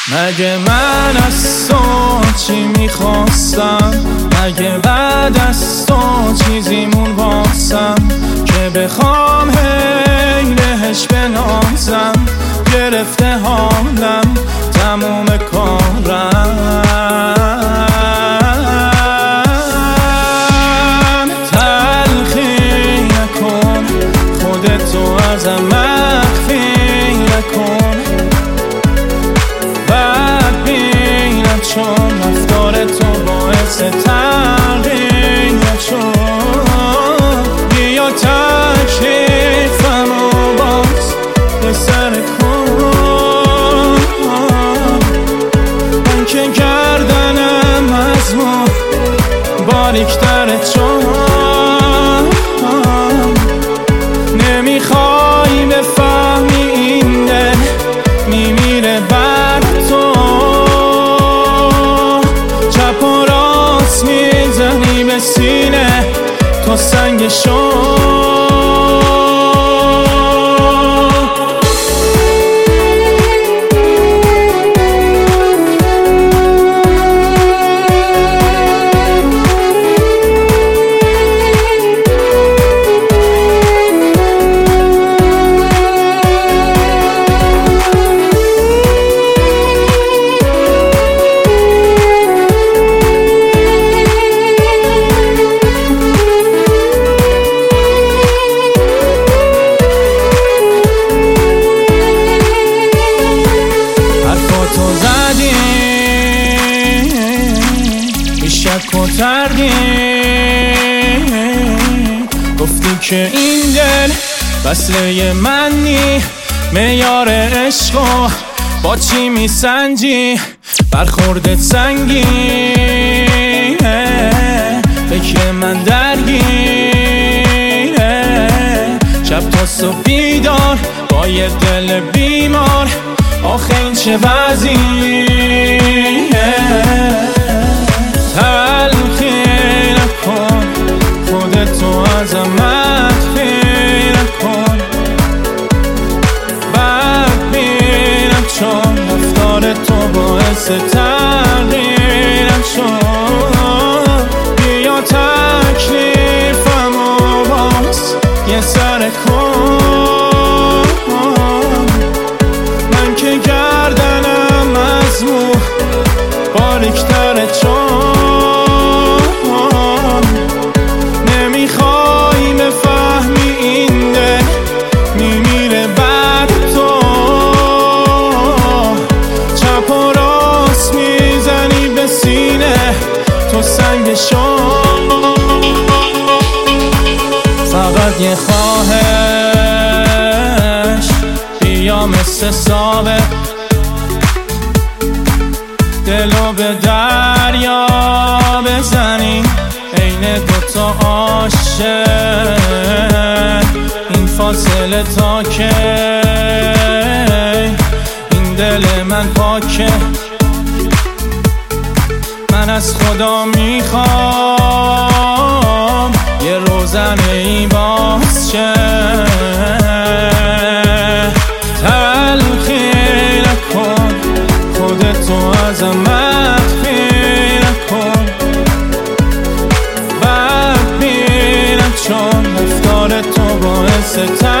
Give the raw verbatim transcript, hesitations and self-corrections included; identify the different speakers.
Speaker 1: مگه من از تو چی میخواستم؟ مگه بعد از تو چیزیمون واسم که بخوام هی بهش بنازم؟ گرفته حالم تموم کارم. تلخی نکن خودتو ازم مخفی نکن، بد بینم چون رفتار تو باعث تغییر شد. بیا تکلیفمو باز یه سر کن، من که گردنم از ما باریک‌تره چون نمیخوای بفهمی این دل میمیره بر تو. چپ و راست میزنی به سینه تو سنگ شو. شک و تردید گفتی که این دل وصله من نی، معیار عشقو با چی میسنجی؟ برخوردت سنگینه، فکر من درگیره، شب تا صبح بیدار با یه دل بیمار. آخه این چه وضعیه؟ تلخی نکن خودتو ازم مخفی نکن، بد بینم چون رفتار تو باعث تغییرم شد. بیا تکلیفمو باز یه سر کن، من که گردنم از مو باریک‌تره چون نمیخوای بفهمی این دل میمیره بعد تو. چپ و راست میزنی به سینه تو سنگ شو. فقط یه خواهش بیا مثل ثابت دلو به دریا بزنی عین دوتا عاشق. این فاصله تا که این دل من پاکه، من از خدا میخوام یه روزنه ای باز شه. تلخی نکن خودتو ازم مخفی نکن، بد بینم چون رفتار تو باعث